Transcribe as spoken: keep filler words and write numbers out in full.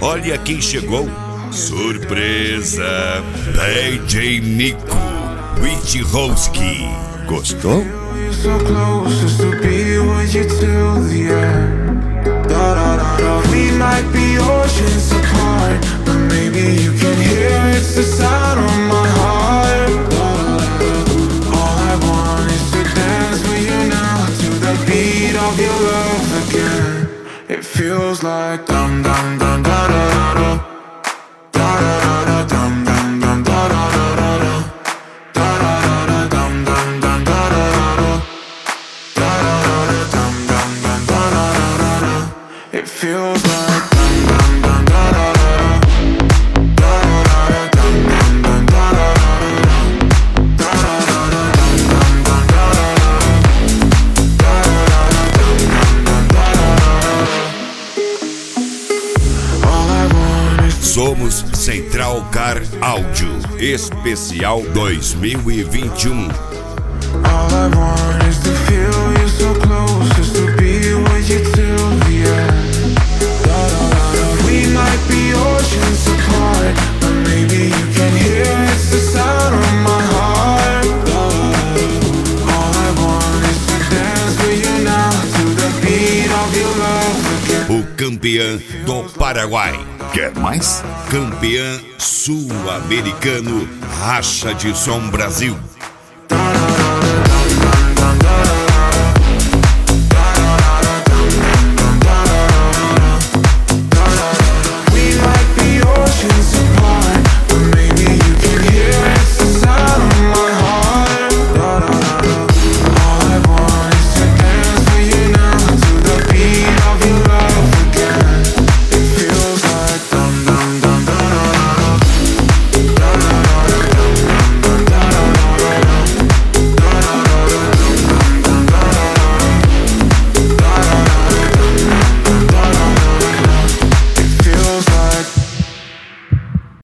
Olha quem chegou. Surpresa! D J Nico Wojciechowski. Gostou? So close just to be with you till the end. Da, da, da, da. We might be oceans apart, but maybe you can hear it's the sound of my heart. Da, da, da, da. All I want is to dance with you now, to the beat of your love again. It feels like dum dum dum da da da da, da da da da dum dum dum da da da da da, da da da da dum dum dum da da da da. It feels like dum dum dum da da da da, da da da dum dum dum da da da da, da da da dum dum dum da da da da, all I want is. Somos Central Car Áudio Especial dois mil e vinte e um. All I want is to feel you so close, just to be with you till the end. Da, da, da, da. We might be oceans apart, but maybe you can hear it's the sound of my heart. Da, da, da. All I want is to dance with you now, to the beat of your love again. O campeão do Paraguai. Quer mais? Campeão sul-americano Racha de Som Brasil. Da, da, da, da, da, da, da.